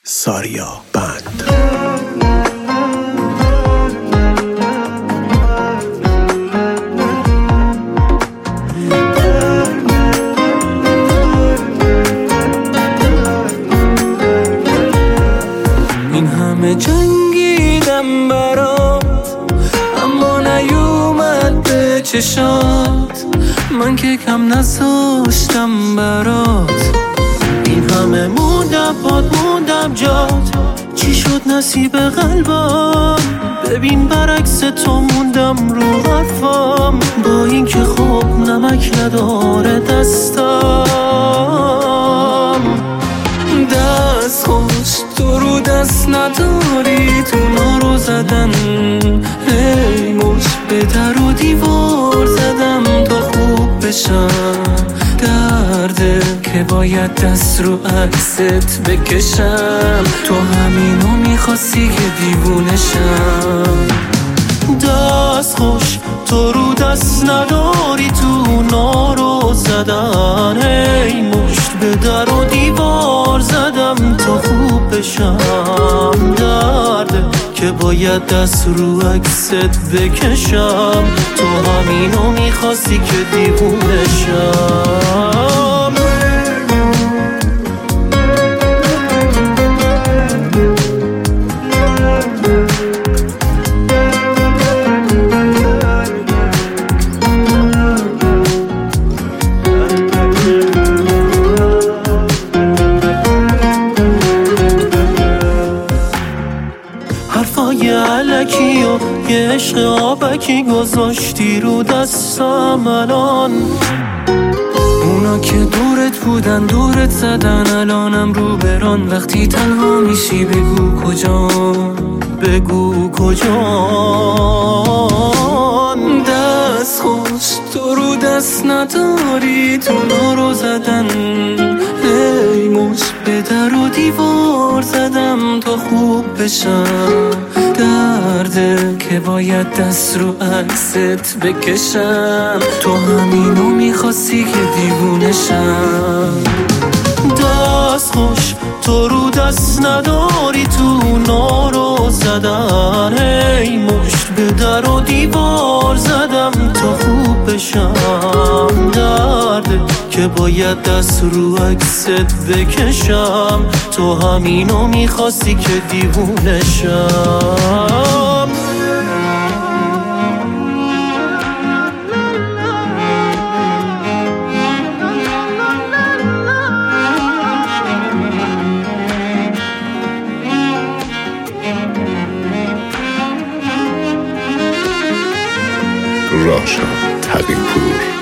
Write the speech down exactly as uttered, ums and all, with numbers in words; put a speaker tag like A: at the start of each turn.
A: ساریا بند.
B: این همه جنگیدم برات اما نیومد به چشات، من که کم نذاشتم برات. این همه موندم پاد موندم جات، چی شد نصیب قلبم؟ ببین برعکس تو موندم رو حرفم، با این که خوب نمک نداره دستم. دست خوش تو رو دست نداری، تو رو زدن هی مش به در و دیوار زدم تا خوب بشم. درده که باید دست رو عکست بکشم، تو همینو میخواستی که دیوونشم. دست خوش تو رو دست نداری، تو رو زدن هی مشت به در و دیوار زدم تا خوب بشم. درده که باید دست رو عکست بکشم، تو همینو میخواستی که دیوونشم. حرفای علکی و یه عشق آبکی گذاشتی رو دستم الان. اونا که دورت بودن دورت زدن، الانم رو بران. وقتی تنها میشی بگو کجا، بگو کجا. دست خوش تو رو دست نداری، تو رو زدن هی مش به در و دیوار زدم تا خوب بشم. درده که باید دست رو عکست بکشم، تو همینو میخواستی که دیوونشم. دست خوش تو رو دست نداری، تو رو زدن هی مشت به در و دیوار زدم تا خوب بشم. درده که باید دست رو عکست بکشم، تو همینو میخواستی که دیوونشم.
A: راشا تقی‌پور.